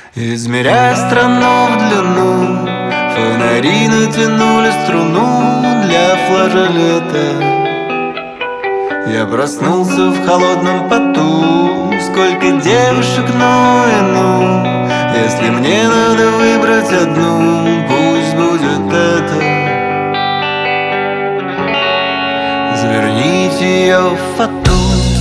Измеряя страну в длину, фонари натянули струну для флажолета. Я проснулся в холодном поту. Сколько девушек, ну и ну. Если мне надо выбрать одну, пусть будет эта. Заверните ее в фату.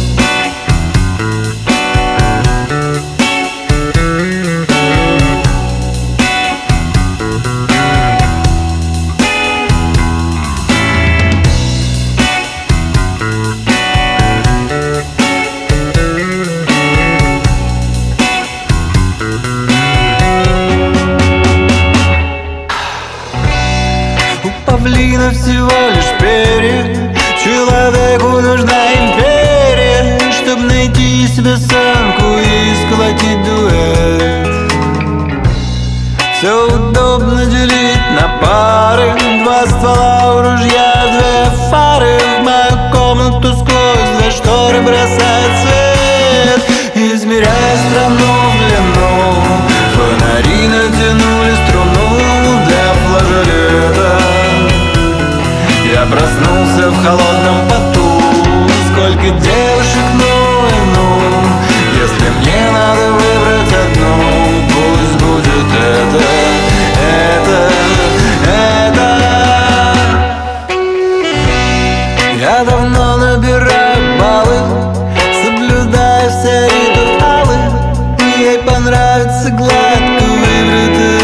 Павлина всего лишь перья. Человеку нужна империя, чтоб найти себе самку и сколотить дуэт. Все удобно делить на пары. Два ствола у ружья, две фары. В мою комнату сквозь за шторы бросает свет. Измеряя страну в длину, фонари натянули струну для флажолета. Я проснулся в холодном поту. Сколько девушек, ну и ну. Если мне надо выбрать одну, пусть будет это. Я давно набираю баллы, соблюдая все ритуалы. Ей понравится гладко выбритая